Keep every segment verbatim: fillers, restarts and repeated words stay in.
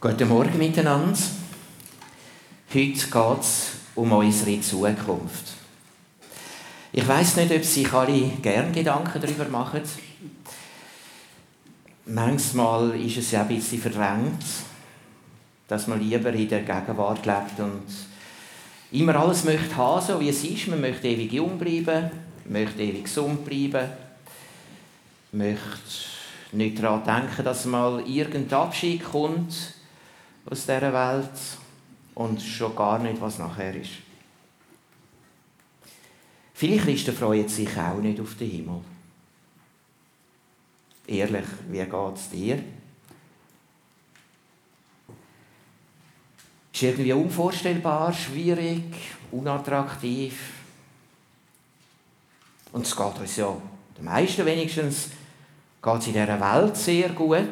Guten Morgen miteinander. Heute geht es um unsere Zukunft. Ich weiss nicht, ob sich alle gerne Gedanken darüber machen. Manchmal ist es ja ein bisschen verdrängt, dass man lieber in der Gegenwart lebt und immer alles möchte haben, so wie es ist. Man möchte ewig jung bleiben, möchte ewig gesund bleiben, möchte nicht daran denken, dass mal irgendein Abschied kommt aus dieser Welt und schon gar nicht, was nachher ist. Viele Christen freuen sich auch nicht auf den Himmel. Ehrlich, wie geht es dir? Ist irgendwie unvorstellbar, schwierig, unattraktiv. Und es geht uns ja, den meisten wenigstens, geht es in dieser Welt sehr gut.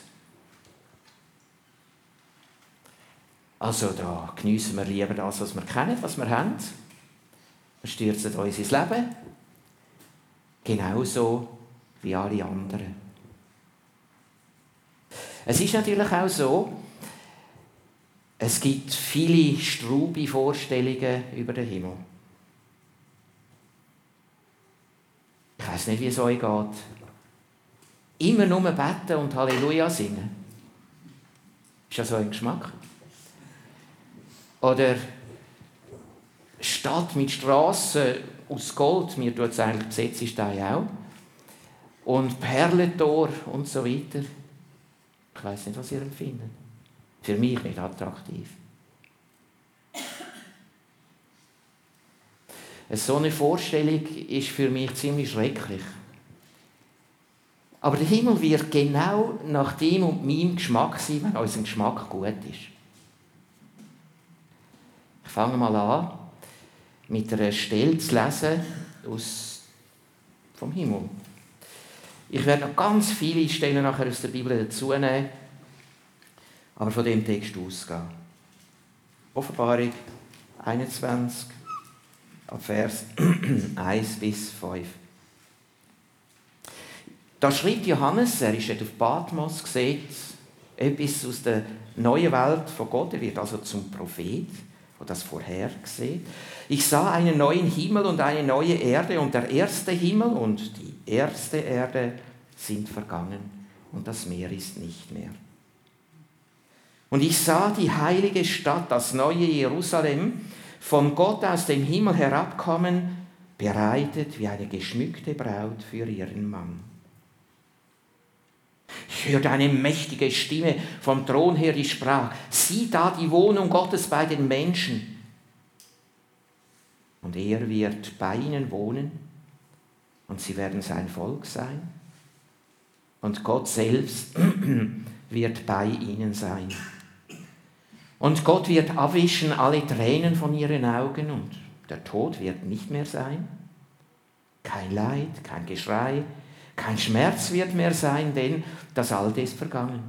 Also da geniessen wir lieber das, was wir kennen, was wir haben. Wir stürzen uns ins Leben. Genauso wie alle anderen. Es ist natürlich auch so, es gibt viele straube Vorstellungen über den Himmel. Ich weiss nicht, wie es euch geht. Immer nur beten und Halleluja singen. Ist das so ein Geschmack? Oder Stadt mit Strassen aus Gold, mir tut es eigentlich besetzt ist auch. Und Perlentor und so weiter. Ich weiss nicht, was ihr empfindet. Für mich nicht attraktiv. So eine Vorstellung ist für mich ziemlich schrecklich. Aber der Himmel wird genau nach dem und meinem Geschmack sein, wenn unser Geschmack gut ist. Ich fange mal an, mit einer Stelle zu lesen aus, vom Himmel. Ich werde noch ganz viele Stellen nachher aus der Bibel dazu nehmen, aber von dem Text ausgehen. Offenbarung einundzwanzig, ab Vers eins bis fünf. Da schreibt Johannes, er ist dort auf Patmos, sieht etwas aus der neuen Welt von Gott. Er wird also zum Prophet, der das vorhergesehen. Ich sah einen neuen Himmel und eine neue Erde, und der erste Himmel und die erste Erde sind vergangen, und das Meer ist nicht mehr. Und ich sah die heilige Stadt, das neue Jerusalem, von Gott aus dem Himmel herabkommen, bereitet wie eine geschmückte Braut für ihren Mann. Ich hörte eine mächtige Stimme vom Thron her, die sprach: Sieh da die Wohnung Gottes bei den Menschen. Und er wird bei ihnen wohnen, und sie werden sein Volk sein. Und Gott selbst wird bei ihnen sein. Und Gott wird abwischen alle Tränen von ihren Augen, und der Tod wird nicht mehr sein. Kein Leid, kein Geschrei, kein Schmerz wird mehr sein, denn das Alte ist vergangen.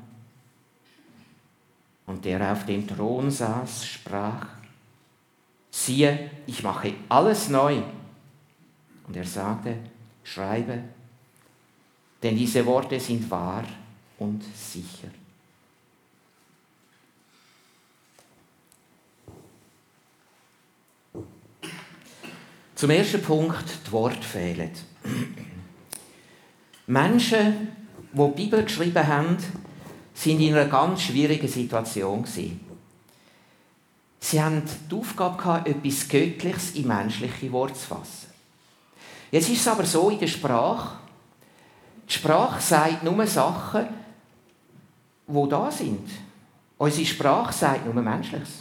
Und der auf dem Thron saß, sprach: Siehe, ich mache alles neu. Und er sagte: Schreibe, denn diese Worte sind wahr und sicher. Zum ersten Punkt, die Worte fehlen. Menschen, die die Bibel geschrieben haben, sind in einer ganz schwierigen Situation gewesen. Sie hatten die Aufgabe gehabt, etwas Göttliches in menschliche Worte zu fassen. Jetzt ist es aber so in der Sprache, die Sprache sagt nur Sachen, die da sind. Unsere Sprache sagt nur Menschliches.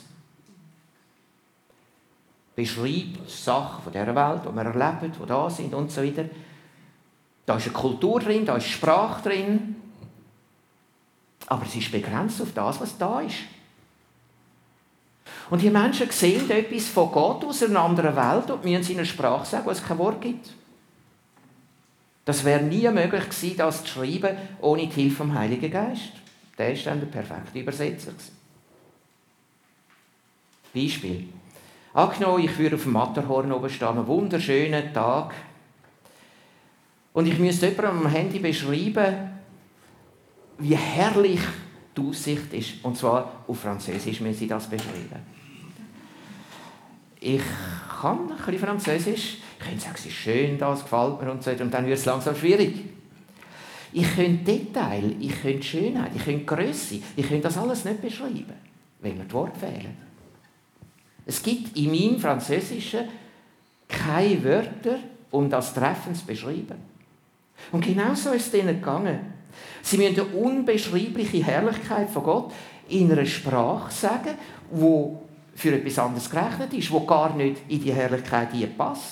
Beschreibt Sachen von dieser Welt, die wir erleben, die da sind und so weiter. Da ist eine Kultur drin, da ist Sprache drin. Aber es ist begrenzt auf das, was da ist. Und die Menschen sehen etwas von Gott aus einer anderen Welt und müssen es in einer Sprache sagen, wo es kein Wort gibt. Das wäre nie möglich gewesen, das zu schreiben, ohne die Hilfe vom Heiligen Geist. Der ist dann der perfekte Übersetzer. Beispiel. Angenommen, ich würde auf dem Matterhorn oben stehen, einen wunderschönen Tag. Und ich müsste jemandem am Handy beschreiben, wie herrlich die Aussicht ist. Und zwar auf Französisch müssen sie das beschreiben. Ich kann ein bisschen Französisch. Ich könnte sagen, es ist schön, das gefällt mir und so. Und dann wird es langsam schwierig. Ich könnte Detail, ich könnte Schönheit, ich könnte Grösse, ich könnte das alles nicht beschreiben, weil mir die Worte fehlen. Es gibt in meinem Französischen keine Wörter, um das treffend zu beschreiben. Und genau so ist es denen gegangen. Sie müssen eine unbeschreibliche Herrlichkeit von Gott in einer Sprache sagen, die für etwas anderes gerechnet ist, die gar nicht in die Herrlichkeit passt.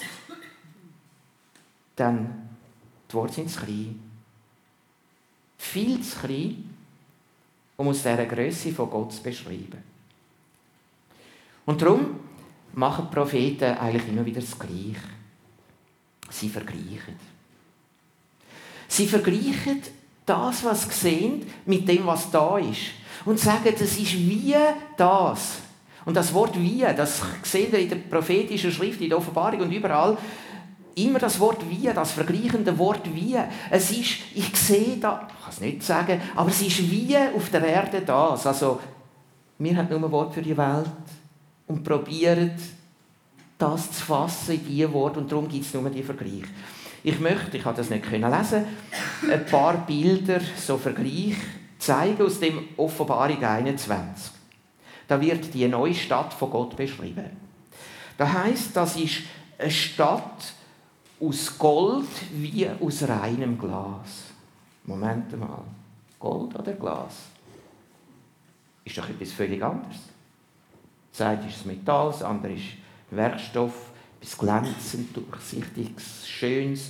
Dann, die Worte sind zu klein. Viel zu klein, um aus dieser Grösse von Gott zu beschreiben. Und darum machen die Propheten eigentlich immer wieder das Gleiche. Sie vergleichen. Sie vergleichen das, was sie sehen, mit dem, was da ist. Und sagen, das ist wie das. Und das Wort «wie», das sehen wir in der prophetischen Schrift, in der Offenbarung und überall, immer das Wort «wie», das vergleichende Wort «wie». Es ist, ich sehe da, ich kann es nicht sagen, aber es ist wie auf der Erde das. Also, wir haben nur ein Wort für die Welt und probieren, das zu fassen in diese Worte, und darum gibt es nur die Vergleich. Ich möchte, ich habe das nicht lesen, ein paar Bilder, so Vergleich, zeigen aus dem Offenbarung einundzwanzig. Da wird die neue Stadt von Gott beschrieben. Das heisst, das ist eine Stadt aus Gold wie aus reinem Glas. Moment mal. Gold oder Glas? Ist doch etwas völlig anderes. Das eine ist das Metall, das andere ist Werkstoff, etwas glänzend, durchsichtiges, schönes.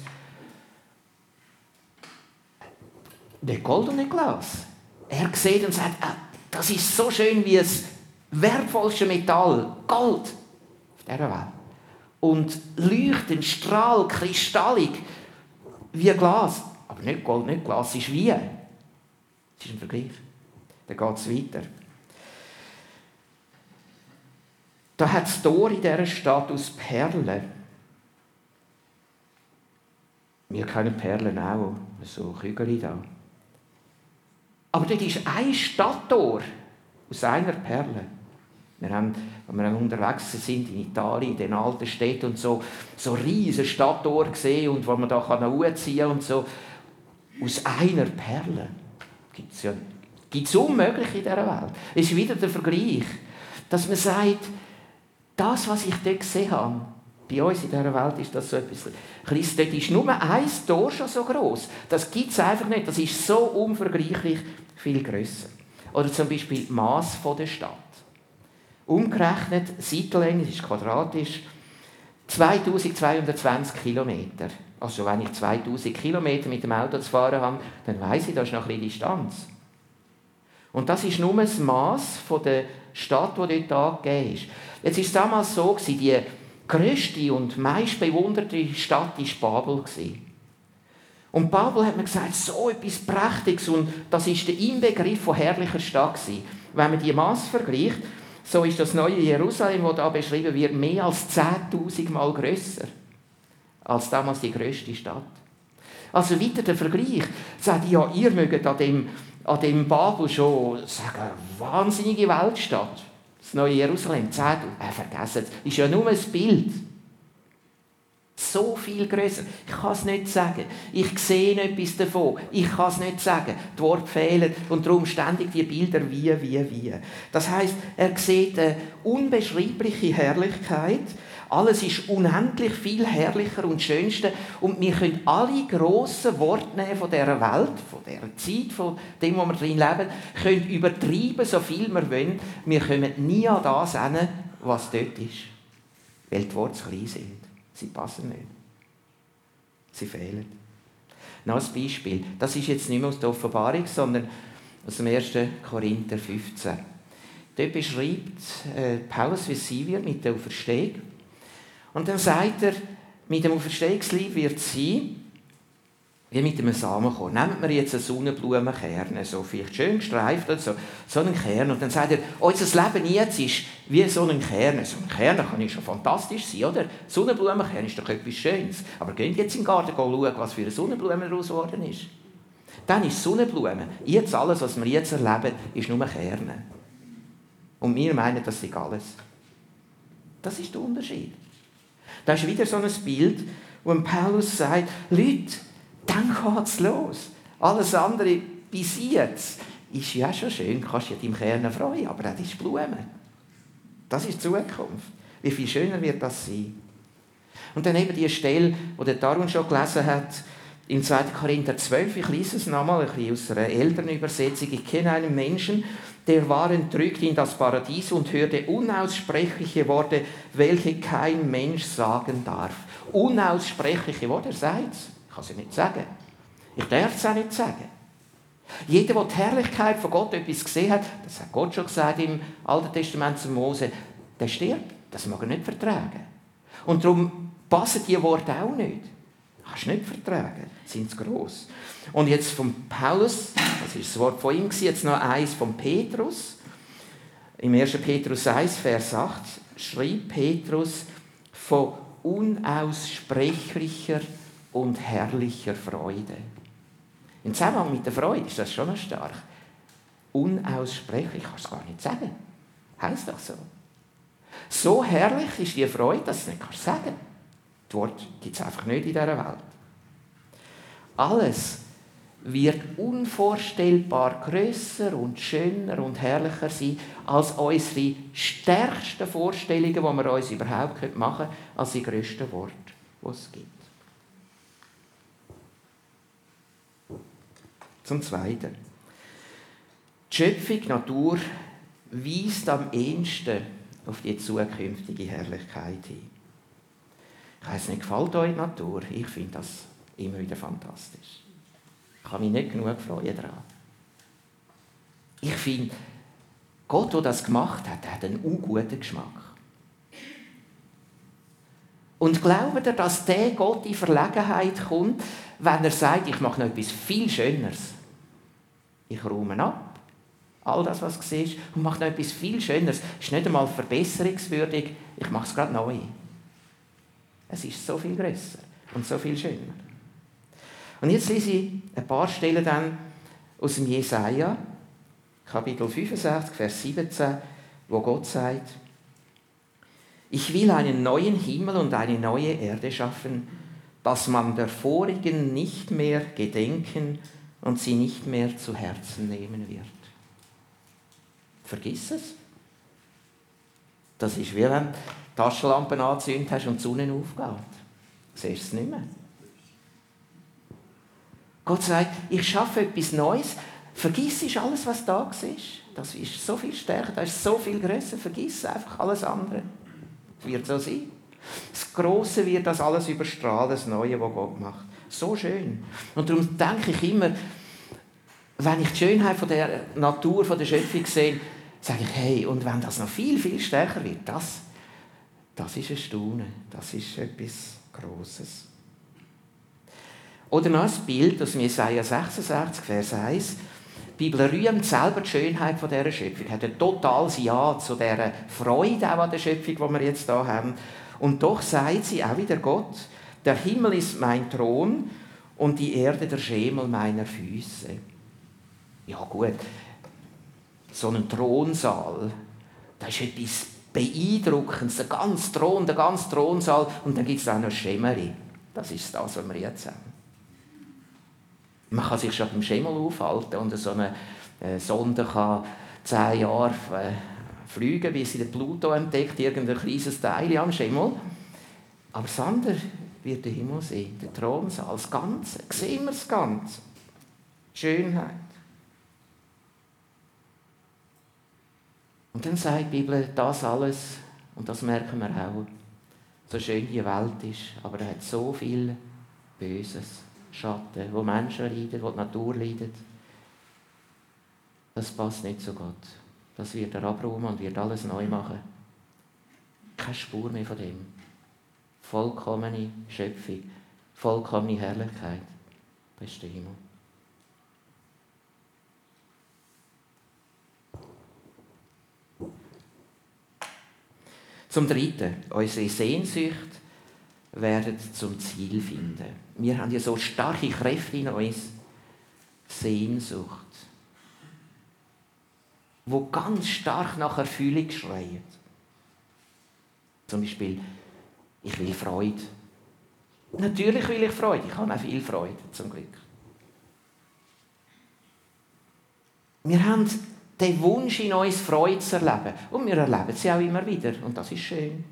Nicht Gold und nicht Glas. Er sieht und sagt, ah, das ist so schön wie das wertvollste Metall, Gold auf dieser Welt. Und leuchtend, strahl, kristallig, wie Glas. Aber nicht Gold, nicht Glas, es ist wie. Es ist ein Vergleich. Dann geht es weiter. Da hat das Tor in dieser Stadt aus Perlen. Wir kennen Perlen auch, so Kügel da. Aber dort ist ein Stadttor aus einer Perle. Wir haben, wenn wir unterwegs sind in Italien, in den alten Städten und so, so riesige Stadttore gesehen und wo man da hochziehen kann und so. Aus einer Perle. Gibt es ja, gibt's unmöglich in dieser Welt. Es ist wieder der Vergleich, dass man sagt, das, was ich dort gesehen habe, bei uns in dieser Welt ist das so etwas Kleines. Dort ist nur ein Tor schon so gross. Das gibt es einfach nicht. Das ist so unvergleichlich viel grösser. Oder zum Beispiel das Mass der Stadt. Umgerechnet, Seitenlänge, das ist quadratisch, zweitausendzweihundertzwanzig Kilometer. Also wenn ich zweitausend Kilometer mit dem Auto zu fahren habe, dann weiss ich, das ist noch ein bisschen Distanz. Und das ist nur das Mass der Stadt, die dort angegeben ist. Jetzt war es damals so, die grösste und meistbewunderte Stadt war Babel. Und Babel hat man gesagt, so etwas Prächtiges, und das war der Inbegriff von herrlicher Stadt. Wenn man die Masse vergleicht, so ist das neue Jerusalem, das hier beschrieben wird, mehr als zehntausend Mal grösser als damals die grösste Stadt. Also weiter der Vergleich. Sagt, ja, ihr mögt an dem, an dem Babel schon sagen, wahnsinnige Weltstadt. Das neue Jerusalem, zehntausend, äh, vergessen es, ist ja nur ein Bild. So viel grösser. Ich kann es nicht sagen. Ich sehe etwas davon. Ich kann es nicht sagen. Die Worte fehlen und darum ständig die Bilder wie, wie, wie. Das heisst, er sieht eine unbeschreibliche Herrlichkeit. Alles ist unendlich viel herrlicher und schönster. Und wir können alle grossen Worte nehmen von dieser Welt, von dieser Zeit, von dem, wo wir drin leben, können übertreiben, so viel wir wollen. Wir kommen nie an das hin, was dort ist. Weil die Worte zu klein sind. Sie passen nicht. Sie fehlen. Noch ein Beispiel. Das ist jetzt nicht mehr aus der Offenbarung, sondern aus dem ersten Korinther fünfzehn. Dort beschreibt äh, Paulus, wie es sein wird mit der Auferstehung. Und dann sagt er, mit dem Auferstehungsleib wird es sein, wie mit einem Samenkorn. Nehmen wir jetzt einen Sonnenblumenkern, so vielleicht schön gestreift oder so, so einen Kern. Und dann sagt er, unser Leben jetzt ist wie so ein Kern. So ein Kern kann ja schon fantastisch sein, oder? Sonnenblumenkern ist doch etwas Schönes. Aber geht jetzt in den Garten schauen, was für eine Sonnenblume daraus geworden ist. Dann ist Sonnenblume. Jetzt alles, was wir jetzt erleben, ist nur Kerne. Und wir meinen, das ist alles. Das ist der Unterschied. Das ist wieder so ein Bild, wo Paulus sagt, Leute, dann geht's los. Alles andere bis jetzt ist ja schon schön, du kannst ja deinem Kern freuen, aber das ist Blume. Das ist die Zukunft. Wie viel schöner wird das sein? Und dann eben die Stelle, die der Darwin schon gelesen hat, in zweiter Korinther zwölf, ich lese es nochmal, ein bisschen aus einer älteren Übersetzung. Ich kenne einen Menschen, der war entrückt in das Paradies und hörte unaussprechliche Worte, welche kein Mensch sagen darf. Unaussprechliche Worte, er sagt es. Ich kann es nicht sagen. Ich darf es auch nicht sagen. Jeder, der die Herrlichkeit von Gott etwas gesehen hat, das hat Gott schon gesagt im Alten Testament zu Mose, der stirbt. Das mag er nicht vertragen. Und darum passen die Worte auch nicht. Kannst du nicht vertragen, sind sie gross. Und jetzt von Paulus, das ist das Wort von ihm, jetzt noch eins von Petrus. Im ersten Petrus eins, Vers acht, schrieb Petrus von unaussprechlicher und herrlicher Freude. Im Zusammenhang mit der Freude ist das schon noch stark. Unaussprechlich, ich kann es gar nicht sagen. Heißt doch so. So herrlich ist die Freude, dass du es nicht sagen kannst. Das Wort gibt es einfach nicht in dieser Welt. Alles wird unvorstellbar grösser und schöner und herrlicher sein als unsere stärksten Vorstellungen, die wir uns überhaupt machen können, als die grössten Worte, die es gibt. Zum Zweiten. Die Schöpfung, die Natur, weist am ehesten auf die zukünftige Herrlichkeit hin. Ich weiss nicht, gefällt euch die Natur? Ich finde das immer wieder fantastisch. Ich kann mich nicht genug freuen daran. Ich finde, Gott, der das gemacht hat, hat einen unguten Geschmack. Und glaubt ihr, dass der Gott in Verlegenheit kommt, wenn er sagt, ich mache noch etwas viel Schöneres? Ich räume ab, all das, was du siehst, und mache noch etwas viel Schöneres. Es ist nicht einmal verbesserungswürdig, ich mache es gerade neu. Es ist so viel grösser und so viel schöner. Und jetzt lese ich ein paar Stellen dann aus dem Jesaja, Kapitel fünfundsechzig, Vers siebzehn, wo Gott sagt, ich will einen neuen Himmel und eine neue Erde schaffen, dass man der vorigen nicht mehr gedenken und sie nicht mehr zu Herzen nehmen wird. Vergiss es. Das ist wie wenn du Taschenlampen angezündet hast und die Sonne aufgeht. Du siehst es nicht mehr. Gott sagt, ich schaffe etwas Neues. Vergiss alles, was da ist. Das ist so viel stärker, das ist so viel grösser. Vergiss einfach alles andere. Es wird so sein. Das Grosse wird das alles überstrahlen, das Neue, was Gott macht. So schön. Und darum denke ich immer, wenn ich die Schönheit von der Natur, von der Schöpfung sehe, sage ich, hey, und wenn das noch viel, viel stärker wird, das, das ist ein Staunen. Das ist etwas Grosses. Oder noch ein Bild aus Jesaja sechsundsechzig, Vers eins. Die Bibel rühmt selber die Schönheit von dieser Schöpfung, hat ein totales Ja zu dieser Freude auch an der Schöpfung, die wir jetzt hier haben. Und doch sagt sie auch wieder Gott, der Himmel ist mein Thron und die Erde der Schemel meiner Füße. Ja gut, so ein Thronsaal, das ist etwas Beeindruckendes, der ganze Thron, der ganze Thronsaal und dann gibt es auch noch Schemeli. Das ist das, was wir jetzt haben. Man kann sich schon beim Schemel aufhalten und so eine äh, Sonde kann zehn Jahre äh, fliegen, bis sie den Pluto entdeckt, irgendein kleines Teil am Schemel. Aber das andere wird der Himmel sehen, der Thronsaal, das Ganze. Sehen wir das Ganze. Die Schönheit. Und dann sagt die Bibel, das alles, und das merken wir auch, so schön die Welt ist, aber er hat so viel Böses. Schatten, wo Menschen leiden, wo die Natur leidet. Das passt nicht zu Gott. Das wird er abräumen und wird alles neu machen. Keine Spur mehr von dem. Vollkommene Schöpfung, vollkommene Herrlichkeit. Das ist der Himmel. Zum Dritten, unsere Sehnsucht werden zum Ziel finden. Wir haben ja so starke Kräfte in uns. Sehnsucht, wo ganz stark nach Erfüllung schreit. Zum Beispiel, ich will Freude. Natürlich will ich Freude, ich habe auch viel Freude, zum Glück. Wir haben den Wunsch, in uns Freude zu erleben. Und wir erleben sie auch immer wieder. Und das ist schön.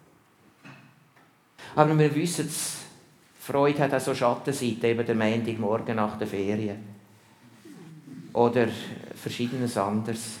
Aber wir wissen, Freude hat auch so Schattenseiten, eben der Montagmorgen nach der Ferien. Oder verschiedenes anderes.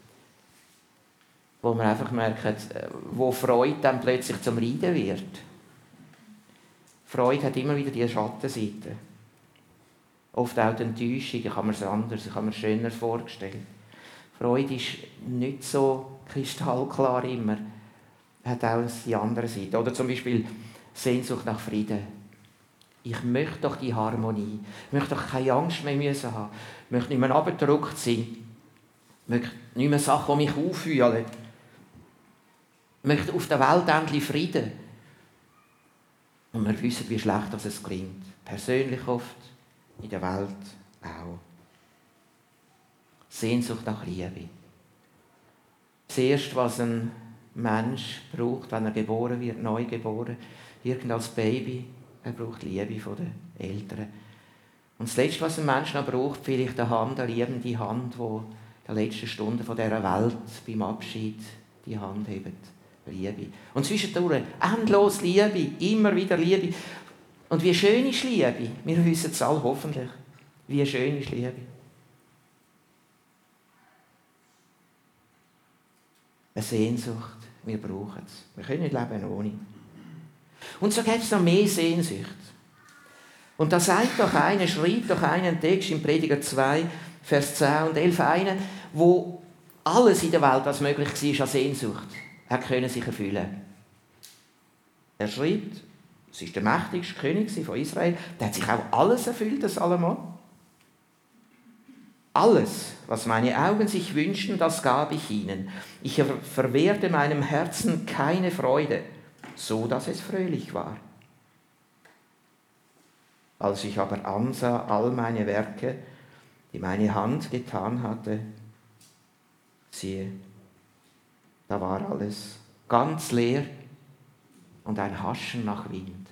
Wo man einfach merkt, wo Freude dann plötzlich zum Leiden wird. Freude hat immer wieder diese Schattenseiten. Oft auch die Enttäuschung, ich habe mir es anders, ich habe mir es schöner vorgestellt. Freude ist nicht so kristallklar immer. Hat auch die andere Seite. Oder zum Beispiel Sehnsucht nach Frieden. Ich möchte doch die Harmonie. Ich möchte doch keine Angst mehr müssen haben. Ich möchte nicht mehr abgedruckt sein. Ich möchte nicht mehr Sachen, die mich auffühlen. Ich möchte auf der Welt endlich Frieden. Und wir wissen, wie schlecht das es klingt. Persönlich oft, in der Welt auch. Sehnsucht nach Liebe. Das Erste, was ein Mensch braucht, wenn er geboren wird, neu geboren, irgend als Baby, er braucht Liebe von den Eltern. Und das Letzte, was ein Mensch noch braucht, vielleicht eine Hand, eine liebende Hand, die in der letzten Stunde von dieser Welt beim Abschied die Hand hebt. Liebe. Und zwischendurch endlos Liebe, immer wieder Liebe. Und wie schön ist Liebe? Wir wissen es alle hoffentlich. Wie schön ist Liebe? Eine Sehnsucht, wir brauchen es. Wir können nicht leben ohne. Und so gibt es noch mehr Sehnsucht. Und da sagt doch einer, schreibt doch einen Text im Prediger zwei, Vers zehn und elf einen, wo alles in der Welt, was möglich war, an Sehnsucht, hat können sich erfüllen. Er schreibt, es ist der mächtigste König von Israel, der hat sich auch alles erfüllt, das allemal. Alles, was meine Augen sich wünschten, das gab ich ihnen. Ich verwehrte meinem Herzen keine Freude, so dass es fröhlich war. Als ich aber ansah all meine Werke, die meine Hand getan hatte, siehe, da war alles ganz leer und ein Haschen nach Wind.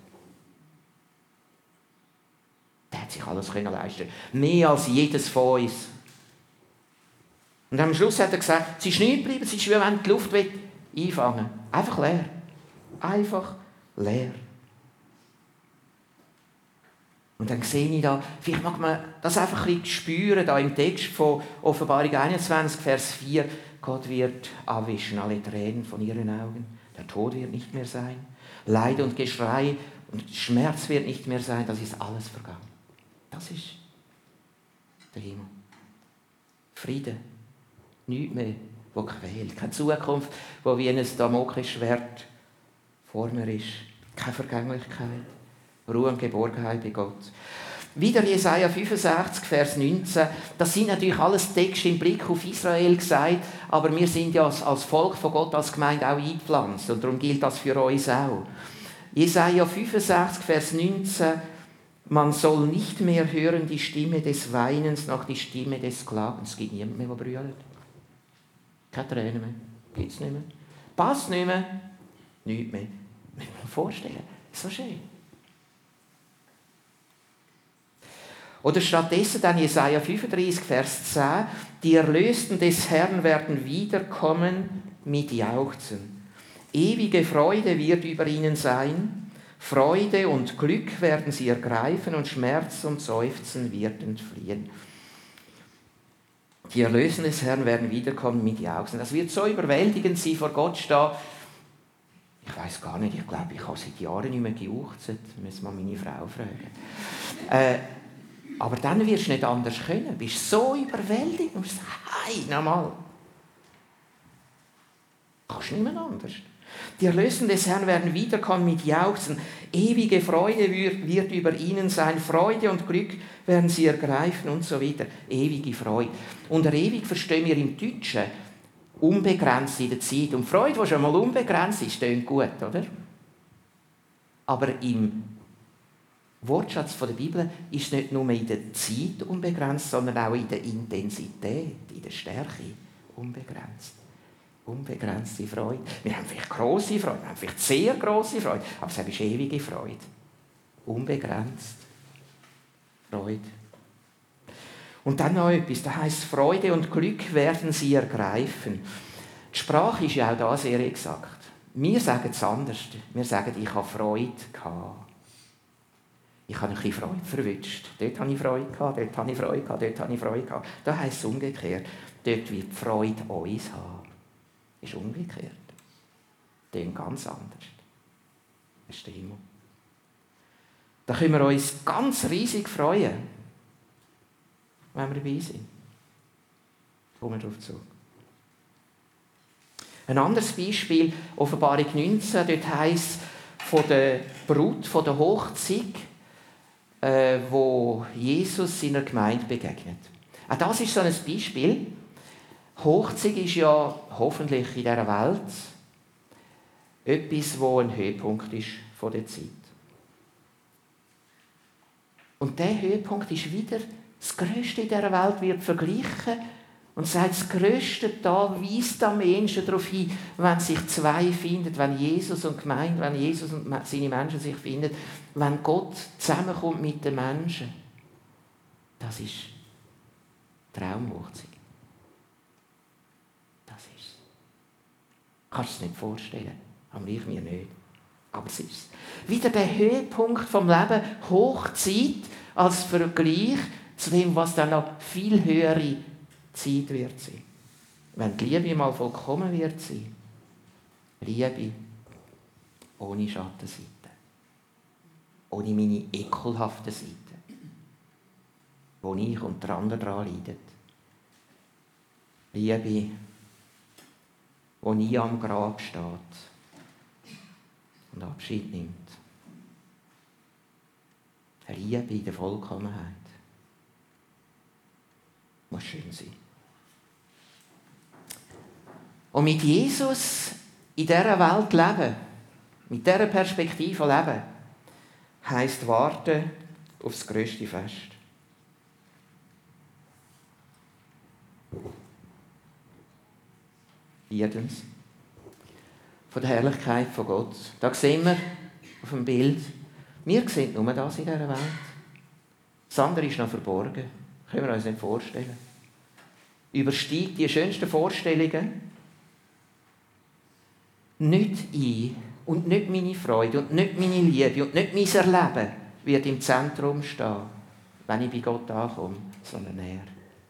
Der hat sich alles können leisten, mehr als jedes von uns. Und am Schluss hat er gesagt, es ist nichts geblieben, es ist wie wenn die Luft einfangen will. Einfach leer. Einfach leer. Und dann sehe ich da, vielleicht mag man das einfach ein bisschen spüren, da im Text von Offenbarung einundzwanzig, Vers vier, Gott wird abwischen alle Tränen von ihren Augen. Der Tod wird nicht mehr sein. Leid und Geschrei und Schmerz wird nicht mehr sein. Das ist alles vergangen. Das ist der Himmel. Friede. Nichts mehr, wo quält. Keine Zukunft, wo wie ein Damoklesschwert vor mir ist. Keine Vergänglichkeit. Ruhe und Geborgenheit bei Gott. Wieder Jesaja fünfundsechzig, Vers neunzehn. Das sind natürlich alles Texte im Blick auf Israel gesagt, aber wir sind ja als Volk von Gott, als Gemeinde auch eingepflanzt. Und darum gilt das für uns auch. Jesaja fünfundsechzig, Vers neunzehn. Man soll nicht mehr hören die Stimme des Weinens noch die Stimme des Klagens. Es gibt niemand mehr, der brüllt. Keine Tränen mehr. Gibt es nicht mehr. Passt nicht mehr. Nichts mehr. Das muss man sich vorstellen. So schön. Oder stattdessen dann Jesaja fünfunddreißig, Vers zehn. Die Erlösten des Herrn werden wiederkommen mit Jauchzen. Ewige Freude wird über ihnen sein. Freude und Glück werden sie ergreifen und Schmerz und Seufzen wird entfliehen. Die Erlösten des Herrn werden wiederkommen mit Jauchzen. Das wird so überwältigend sein, vor Gott stehen. Ich weiß gar nicht, ich glaube, ich habe seit Jahren nicht mehr gejauchzt. Müssen wir meine Frau fragen. Äh, aber dann wirst du nicht anders können. Du bist so überwältigt und sagst, hey, nochmal. Kannst nicht mehr anders. Die Erlösten des Herrn werden wiederkommen mit Jauchzen. Ewige Freude wird über ihnen sein. Freude und Glück werden sie ergreifen und so weiter. Ewige Freude. Unter ewig verstehen wir im Deutschen unbegrenzt in der Zeit. Und Freude, die schon mal unbegrenzt ist, klingt gut, oder? Aber im Wortschatz der Bibel ist nicht nur in der Zeit unbegrenzt, sondern auch in der Intensität, in der Stärke unbegrenzt. Unbegrenzte Freude. Wir haben vielleicht grosse Freude, wir haben vielleicht sehr grosse Freude, aber es ist ewige Freude. Unbegrenzt. Freude. Und dann noch etwas, da heisst, Freude und Glück werden sie ergreifen. Die Sprache ist ja auch da sehr exakt. Wir sagen es anders. Wir sagen, ich habe Freude gehabt. Ich habe ein bisschen Freude verwünscht. Dort habe ich Freude gehabt, dort habe ich Freude gehabt, dort habe ich Freude gehabt. Da heisst es umgekehrt. Dort wird die Freude uns haben. Ist umgekehrt. Dem ganz anders. Das ist der Himmel. Da können wir uns ganz riesig freuen, wenn wir dabei sind. Kommen wir darauf zu. Ein anderes Beispiel, Offenbarung neunzehn, dort heisst es von der Brut, von der Hochzeit, äh, wo Jesus seiner Gemeinde begegnet. Auch das ist so ein Beispiel. Hochzeit ist ja hoffentlich in dieser Welt etwas, wo ein Höhepunkt ist von der Zeit. Und dieser Höhepunkt ist wieder das Größte in dieser Welt, wird verglichen und sagt, das Größte da weist am Menschen darauf hin, wenn sich zwei finden, wenn Jesus und Gemeinde, wenn Jesus und seine Menschen sich finden, wenn Gott zusammenkommt mit den Menschen. Das ist Traumhochzeit. Das ist es. Kannst du es nicht vorstellen, aber ich mir nicht. Aber es ist es. Wieder der Höhepunkt vom Leben, Hochzeit als Vergleich zu dem, was dann noch viel höhere Zeit wird sein. Wenn die Liebe mal vollkommen wird sein. Liebe ohne Schattenseite. Ohne meine ekelhaften Seiten. Wo ich und der andere daran leiden. Liebe, wo nie am Grab steht und Abschied nimmt. Liebe in der Vollkommenheit. Muss schön sein. Und mit Jesus in dieser Welt leben, mit dieser Perspektive leben, heisst warten auf das grösste Fest. Viertens. Von der Herrlichkeit von Gott. Da sehen wir auf dem Bild, wir sehen nur das in dieser Welt. Das andere ist noch verborgen. Können wir uns nicht vorstellen. Übersteigt die schönsten Vorstellungen nicht ein und nicht meine Freude und nicht meine Liebe und nicht mein Erleben wird im Zentrum stehen, wenn ich bei Gott ankomme, sondern er.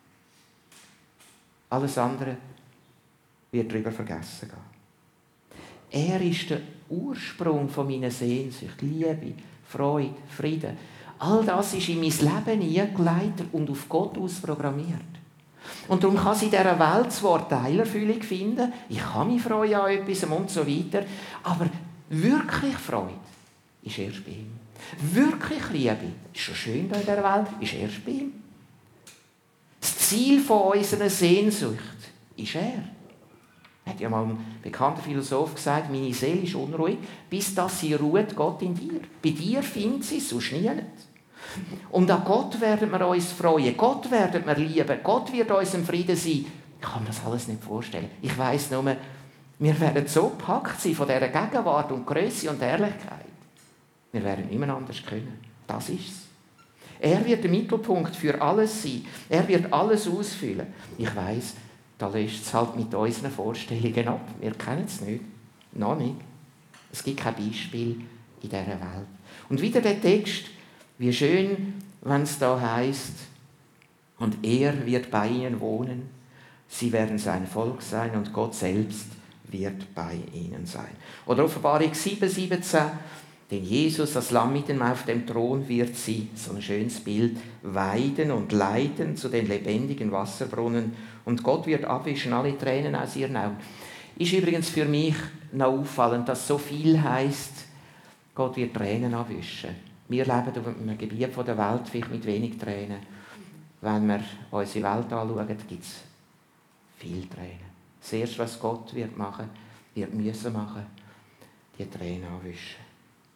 Alles andere wird darüber vergessen gehen. Er ist der Ursprung von meiner Sehnsucht, Liebe, Freude, Frieden. All das ist in mein Leben eingeleitet und auf Gott ausprogrammiert. Und darum kann es in dieser Welt zwar Teilerfüllung finden, ich kann mich freuen an etwas und so weiter, aber wirklich Freude ist erst bei ihm. Wirklich Liebe ist schon schön in dieser Welt, ist erst bei ihm. Das Ziel von unserer Sehnsucht ist er. Hat ja mal ein bekannter Philosoph gesagt, meine Seele ist unruhig, bis dass sie ruht, Gott in dir. Bei dir findet sie es, sonst nie nicht. Und an Gott werden wir uns freuen, Gott werden wir lieben, Gott wird uns im Frieden sein. Ich kann mir das alles nicht vorstellen. Ich weiss nur, wir werden so gepackt sein von dieser Gegenwart und Grösse und Ehrlichkeit. Wir werden niemand anders können. Das ist es. Er wird der Mittelpunkt für alles sein. Er wird alles ausfüllen. Ich weiss, da löst es halt mit unseren Vorstellungen ab. Wir kennen es nicht. Noch nicht. Es gibt kein Beispiel in dieser Welt. Und wieder der Text, wie schön, wenn es da heisst, und er wird bei ihnen wohnen, sie werden sein Volk sein und Gott selbst wird bei ihnen sein. Oder Offenbarung sieben, siebzehn, denn Jesus, das Lamm mit dem auf dem Thron, wird sie, so ein schönes Bild, weiden und leiten zu den lebendigen Wasserbrunnen und Gott wird abwischen alle Tränen aus ihren Augen. Ist übrigens für mich noch auffallend, dass so viel heisst, Gott wird Tränen abwischen. Wir leben auf einem Gebiet der Welt vielleicht mit wenig Tränen. Wenn wir unsere Welt anschauen, gibt es viele Tränen. Das Erste, was Gott wird machen, wird müssen machen, die Tränen abwischen.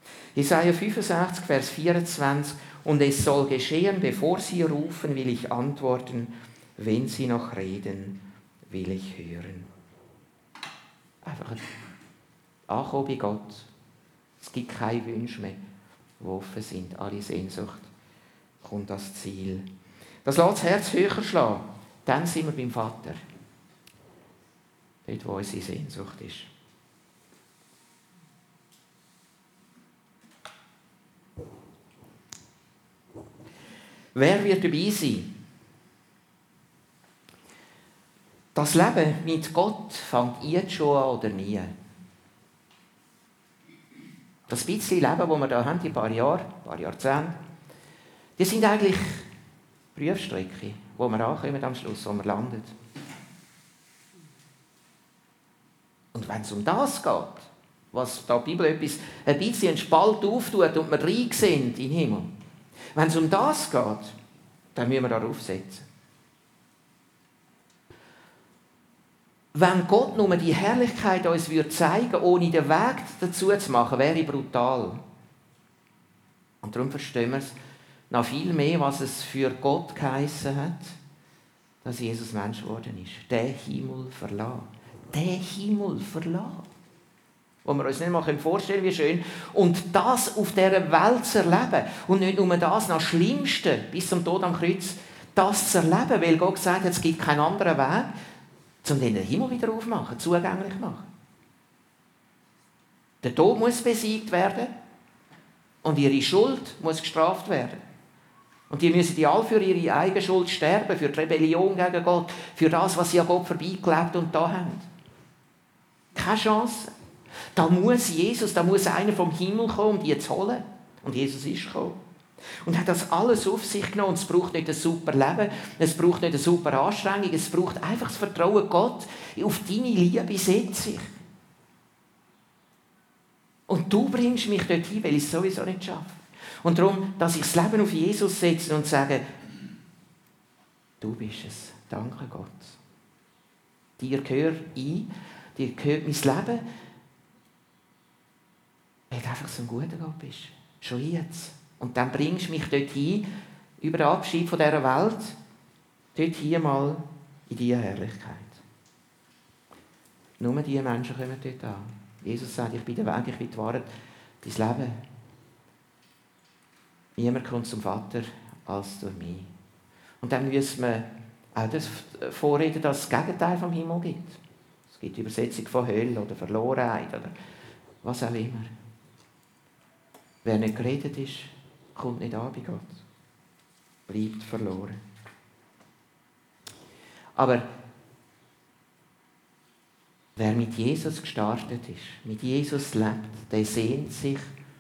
Jesaja fünfundsechzig, Vers vierundzwanzig. Und es soll geschehen, bevor sie rufen, will ich antworten, wenn sie noch reden, will ich hören. Einfach ankommen bei Gott. Es gibt keine Wünsche mehr, die offen sind. Alle Sehnsucht kommt das Ziel. Das lässt das Herz höher schlagen. Dann sind wir beim Vater. Dort, wo unsere Sehnsucht ist. Wer wird dabei sein? Das Leben mit Gott fängt jetzt schon an oder nie. Das bisschen Leben, das wir hier haben, die paar Jahre, ein paar Jahrzehnte, die sind eigentlich Prüfstrecke, wo wir ankommen am Schluss, wo wir landen. Und wenn es um das geht, was da die Bibel etwas, ein bisschen einen Spalt auftut und wir rein sind in den Himmel, wenn es um das geht, dann müssen wir darauf setzen. Wenn Gott nur die Herrlichkeit uns zeigen würde, ohne den Weg dazu zu machen, wäre brutal. Und darum verstehen wir es noch viel mehr, was es für Gott geheissen hat, dass Jesus Mensch geworden ist. Der Himmel verlassen. Der Himmel verlassen. Wo wir uns nicht mal vorstellen können, wie schön. Und das auf dieser Welt zu erleben. Und nicht nur das, noch das Schlimmste, bis zum Tod am Kreuz, das zu erleben, weil Gott gesagt hat, es gibt keinen anderen Weg, um den Himmel wieder aufmachen, zugänglich machen. Der Tod muss besiegt werden und ihre Schuld muss gestraft werden. Und die müssen die alle für ihre eigene Schuld sterben, für die Rebellion gegen Gott, für das, was sie an Gott vorbeigelebt und da haben. Keine Chance. Da muss Jesus, da muss einer vom Himmel kommen, um die zu holen. Und Jesus ist gekommen. Und hat das alles auf sich genommen. Und es braucht nicht ein super Leben, es braucht nicht eine super Anstrengung, es braucht einfach das Vertrauen, Gott, auf deine Liebe setze ich. Und du bringst mich dorthin, weil ich es sowieso nicht schaffe. Und darum, dass ich das Leben auf Jesus setze und sage, du bist es. Danke Gott. Dir gehört ein, dir gehört mein Leben, weil du einfach so ein guter Gott bist. Schon jetzt. Und dann bringst du mich dorthin, über den Abschied von dieser Welt, dort hier mal in diese Herrlichkeit. Nur diese Menschen kommen dort an. Jesus sagt, ich bin der Weg, ich bin die Wahrheit, dein Leben. Niemand kommt zum Vater als durch mich. Und dann müssen wir auch das vorreden, dass es das Gegenteil vom Himmel gibt. Es gibt die Übersetzung von Hölle oder Verlorenheit oder was auch immer. Wer nicht geredet ist, kommt nicht an bei Gott. Bleibt verloren. Aber wer mit Jesus gestartet ist, mit Jesus lebt, der sehnt sich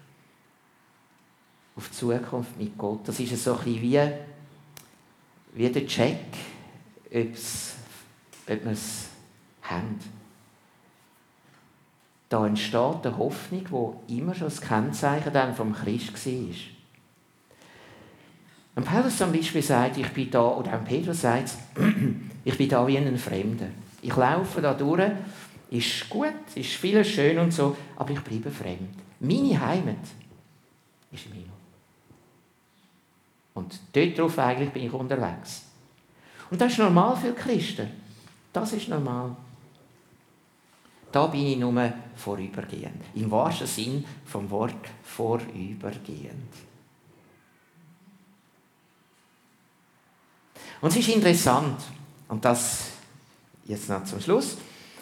auf die Zukunft mit Gott. Das ist so ein bisschen wie, wie der Check, ob's, ob wir es haben. Da entsteht eine Hoffnung, die immer schon das Kennzeichen dann vom Christ war. Und Paulus zum Beispiel sagt, ich bin da, oder auch Petrus sagt, ich bin da wie ein Fremder. Ich laufe da durch, ist gut, ist vieles schön und so, aber ich bleibe fremd. Meine Heimat ist im Himmel. Und dort drauf eigentlich bin ich unterwegs. Und das ist normal für Christen. Das ist normal. Da bin ich nur vorübergehend. Im wahrsten Sinn vom Wort vorübergehend. Und es ist interessant, und das jetzt noch zum Schluss,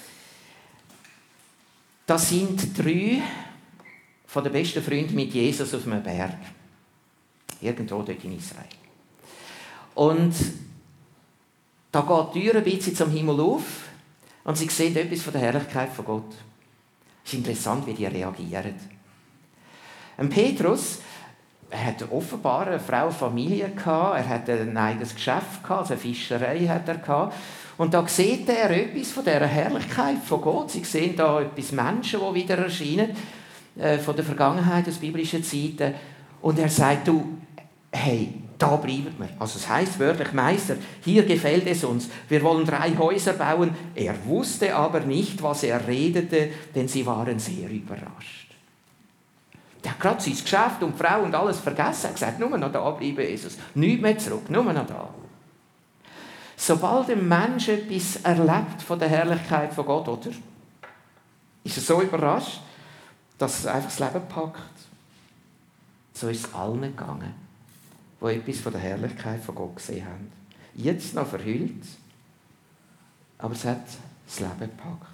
das sind drei von den besten Freunden mit Jesus auf einem Berg. Irgendwo dort in Israel. Und da geht die Tür ein bisschen zum Himmel auf und sie sehen etwas von der Herrlichkeit von Gott. Es ist interessant, wie die reagieren. Ein Petrus, er hatte offenbar eine Frau, eine Familie gehabt, er hatte ein eigenes Geschäft gehabt, also eine Fischerei hat er gehabt. Und da sieht er etwas von dieser Herrlichkeit von Gott. Sie sehen da etwas Menschen, die wieder erscheinen, äh, von der Vergangenheit, aus biblischen Zeiten. Und er sagt, du, hey, da bleiben wir. Also es heisst wörtlich, Meister, hier gefällt es uns. Wir wollen drei Häuser bauen. Er wusste aber nicht, was er redete, denn sie waren sehr überrascht. Der hat gerade sein Geschäft und die Frau und alles vergessen. Er hat gesagt, nur noch da bleiben, Jesus. Nichts mehr zurück, nur noch da. Sobald ein Mensch etwas erlebt von der Herrlichkeit von Gott, oder? Ist er so überrascht, dass es einfach das Leben packt. So ist es allen gegangen, die etwas von der Herrlichkeit von Gott gesehen haben. Jetzt noch verhüllt, aber es hat das Leben gepackt.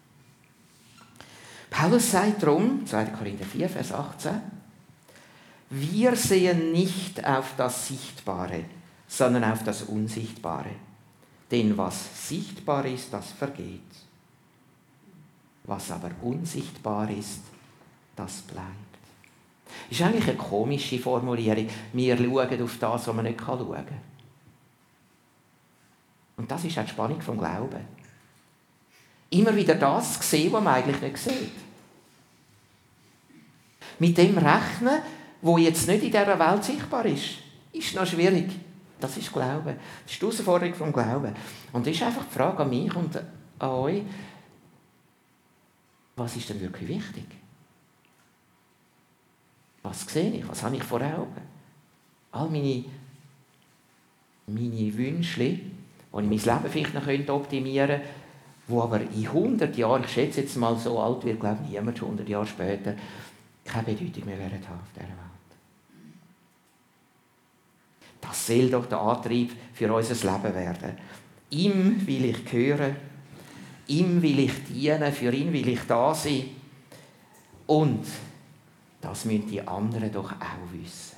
Paulus sagt darum, zweiter Korinther vier, Vers achtzehn, wir sehen nicht auf das Sichtbare, sondern auf das Unsichtbare. Denn was sichtbar ist, das vergeht. Was aber unsichtbar ist, das bleibt. Das ist eigentlich eine komische Formulierung. Wir schauen auf das, was man nicht schauen kann. Und das ist auch die Spannung vom Glauben. Immer wieder das sehen, was man eigentlich nicht sieht. Mit dem rechnen, wo jetzt nicht in dieser Welt sichtbar ist, ist noch schwierig. Das ist Glauben. Das ist die Herausforderung vom Glauben. Und das ist einfach die Frage an mich und an euch, was ist denn wirklich wichtig? Was sehe ich? Was habe ich vor Augen? All meine, meine Wünsche, die ich mein Leben vielleicht noch optimieren könnte, die aber in hundert Jahren, ich schätze jetzt mal so alt wird, glaube ich, niemand hundert Jahre später, keine Bedeutung mehr werden haben auf dieser Welt. Das soll doch der Antrieb für unser Leben werden. Ihm will ich gehören, ihm will ich dienen, für ihn will ich da sein. Und das müssen die anderen doch auch wissen.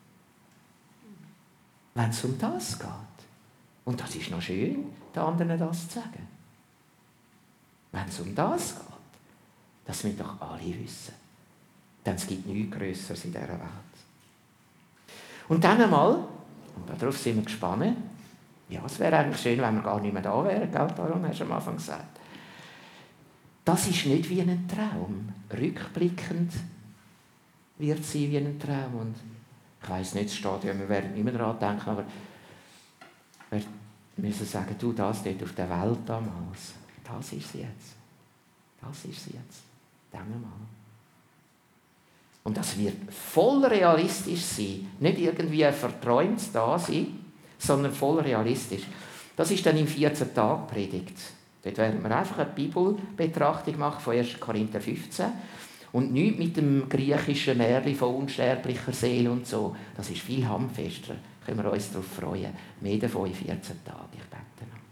Wenn es um das geht. Und das ist noch schön, den anderen das zu sagen. Wenn es um das geht, das müssen doch alle wissen. Denn es gibt nichts Grösseres in dieser Welt. Und dann einmal, und darauf sind wir gespannt, ja, es wäre eigentlich schön, wenn wir gar nicht mehr da wären, gell? Darum hast du am Anfang gesagt. Das ist nicht wie ein Traum. Rückblickend wird es sein wie ein Traum. Und ich weiss nicht, es steht ja, wir werden nicht mehr daran denken, aber wir müssen sagen, du, das dort auf der Welt damals, das ist sie jetzt. Das ist sie jetzt. Denken wir mal. Und das wird voll realistisch sein. Nicht irgendwie ein verträumtes Dasein, sondern voll realistisch. Das ist dann im vierzehn Tag Predigt. Dort werden wir einfach eine Bibelbetrachtung machen von erster Korinther fünfzehn. Und nichts mit dem griechischen Märchen von unsterblicher Seele und so. Das ist viel handfester. Da können wir uns darauf freuen. Mehr davon in vierzehn Tagen. Ich bete noch.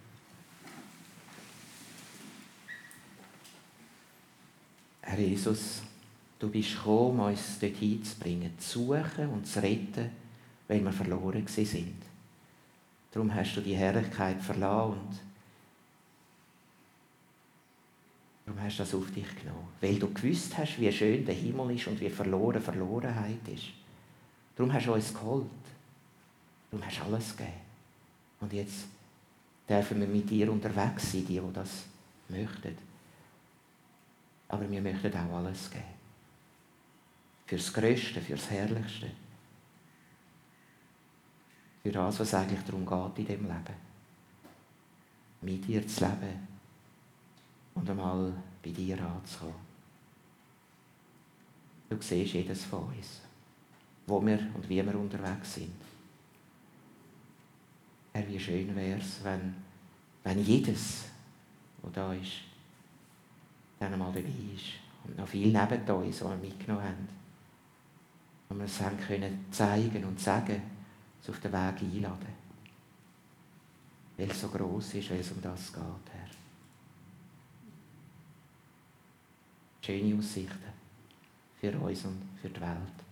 Herr Jesus, du bist gekommen, um uns dorthin zu bringen, zu suchen und zu retten, weil wir verloren sind. Darum hast du die Herrlichkeit verlassen und darum hast du das auf dich genommen. Weil du gewusst hast, wie schön der Himmel ist und wie verloren Verlorenheit ist. Darum hast du uns geholt. Darum hast du alles gegeben. Und jetzt dürfen wir mit dir unterwegs sein, die, die das möchten. Aber wir möchten auch alles geben. Fürs Größte, fürs Herrlichste. Für das, was eigentlich darum geht in diesem Leben. Mit dir zu leben und einmal bei dir anzukommen. Du siehst jedes von uns, wo wir und wie wir unterwegs sind. Herr, wie schön wäre es, wenn, wenn jedes, was da ist, dann einmal dabei ist. Und noch viel neben uns, was wir mitgenommen haben. Und wir es haben können zeigen und sagen, es auf den Weg einladen. Weil es so gross ist, weil es um das geht, Herr. Schöne Aussichten für uns und für die Welt.